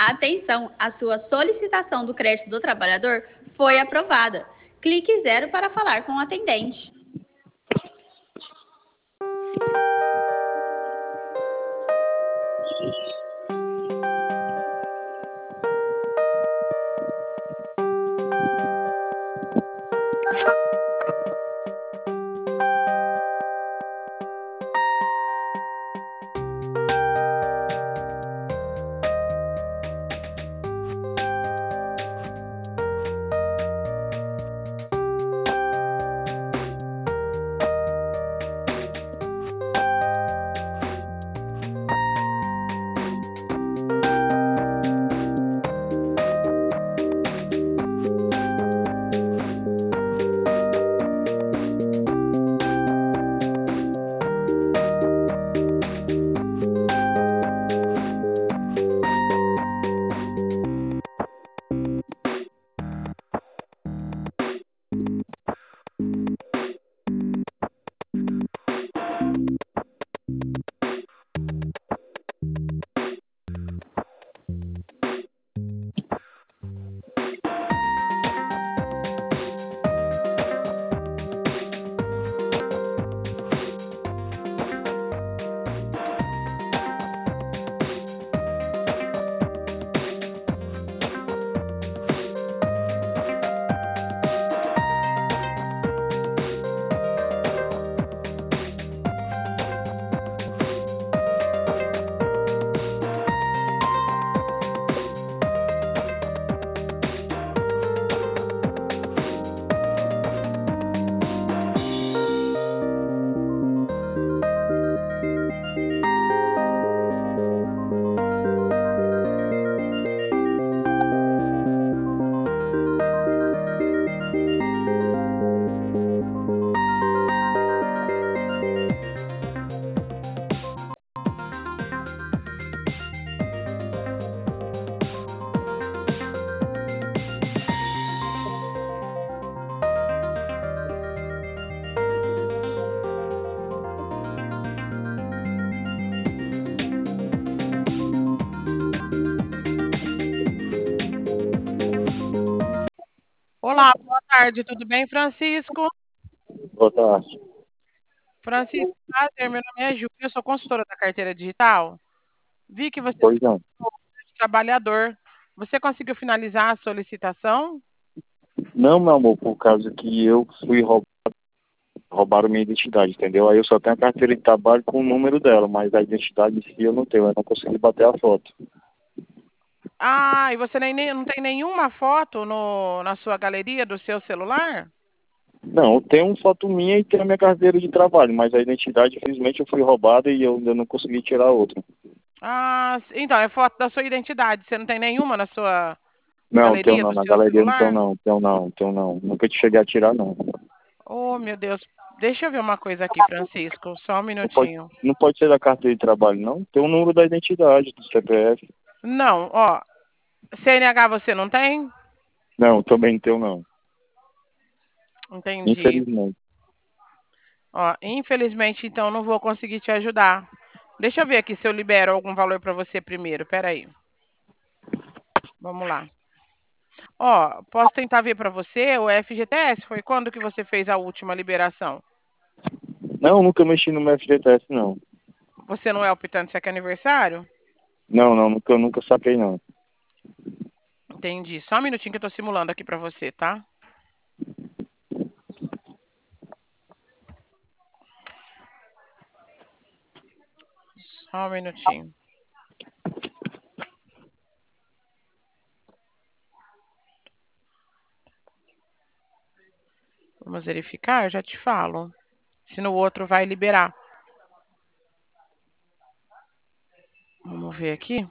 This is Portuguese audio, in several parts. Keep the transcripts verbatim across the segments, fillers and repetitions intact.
Atenção, a sua solicitação do crédito do trabalhador foi aprovada. Clique zero para falar com o atendente. Olá, boa tarde, tudo bem, Francisco? Boa tarde. Francisco, prazer, meu nome é Júlia, eu sou consultora da carteira digital. Vi que você Pois não. é trabalhador. Você conseguiu finalizar a solicitação? Não, meu amor, por causa que eu fui roubado, roubaram minha identidade, entendeu? Aí eu só tenho a carteira de trabalho com o número dela, mas a identidade em si eu não tenho, eu não consegui bater a foto. Ah, e você nem, nem- não tem nenhuma foto no, na sua galeria do seu celular? Não, eu tenho uma foto minha e tenho a minha carteira de trabalho, mas a identidade, infelizmente, eu fui roubada e eu ainda não consegui tirar outra. Ah, s- então, é foto da sua identidade. Você não tem nenhuma na sua Não, tenho galeria não, do na seu galeria não tenho celular? não, tenho não, tenho não. Nunca te cheguei a tirar, não. Oh, meu Deus. Deixa eu ver uma coisa aqui, Francisco. Só um Não pode, minutinho. não pode ser da carteira de trabalho, não. Tem o número da identidade, do C P F. Não, ó, C N H você não tem? Não, também não tenho, não. Entendi. Infelizmente. Ó, infelizmente, então, não vou conseguir te ajudar. Deixa eu ver aqui se eu libero algum valor para você primeiro. Pera aí. Vamos lá. Ó, posso tentar ver para você o F G T S? Foi quando que você fez a última liberação? Não, nunca mexi no meu F G T S, não. Você não é optante, você quer aniversário? Não, não, nunca, nunca saquei, não. Entendi. Só um minutinho que eu tô simulando aqui para você, tá? Só um minutinho. Vamos verificar, eu já te falo. Se no outro vai liberar. Vamos ver aqui.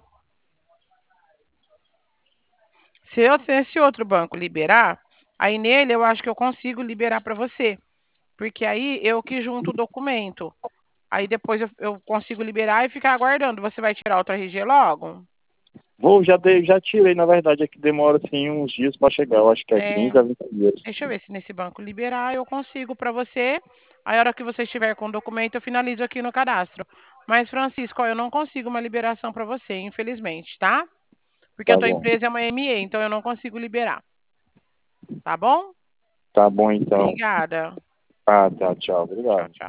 Se eu, se esse outro banco liberar, aí nele eu acho que eu consigo liberar para você. Porque aí eu que junto o documento. Aí depois eu, eu consigo liberar e ficar aguardando. Você vai tirar outra R G logo? Vou, já, dei, já tirei, na verdade, é que demora, assim, uns dias para chegar. Eu acho que é É, quinze a vinte dias. deixa eu ver se nesse banco liberar eu consigo para você. Aí a hora que você estiver com o documento eu finalizo aqui no cadastro. Mas Francisco, ó, eu não consigo uma liberação para você, infelizmente, tá? Porque Tá a tua bom. empresa é uma M E, então eu não consigo liberar. Tá bom? Tá bom, então. Obrigada. Ah, tá, tchau. Tchau, Obrigado. tchau.